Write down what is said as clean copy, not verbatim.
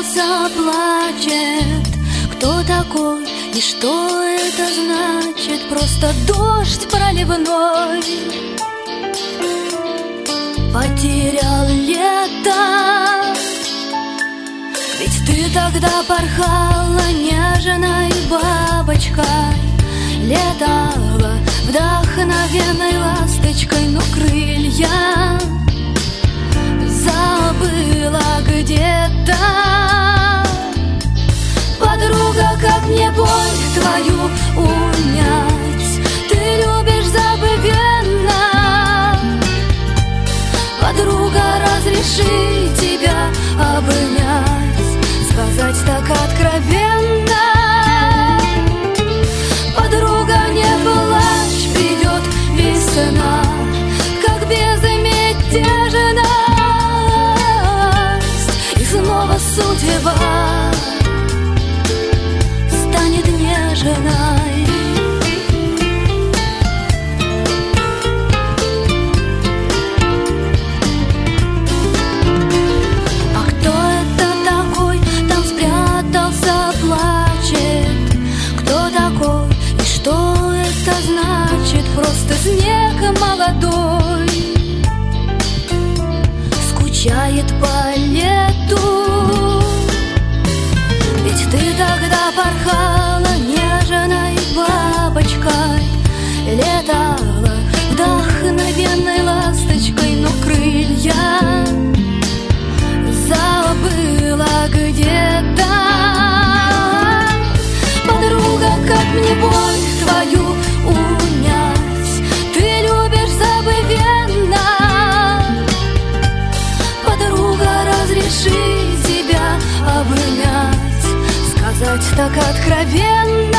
заплачет. Кто такой и что это значит? Просто дождь проливной потерял лето. Ведь ты тогда порхала нежной бабочкой, летала вдохновенной ласточкой, но крылья забыла где-то. Подруга, как мне боль твою унять? Ты любишь забывенно. Подруга, разреши тебя обнять, сказать так откровенно. Подруга, не плачь, придет весна, как безмятежность, и снова судьба станет нежной. А кто это такой там спрятался, плачет? Кто такой и что это значит? Просто снег молодой скучает по лету. Ведь ты тогда порхала нежной бабочкой, летала вдохновенной ласточкой, но крылья забыла где-то. Подруга, как мне боль твою унять? Ты любишь забывенно. Подруга, разреши тебя обнять, сказать так откровенно.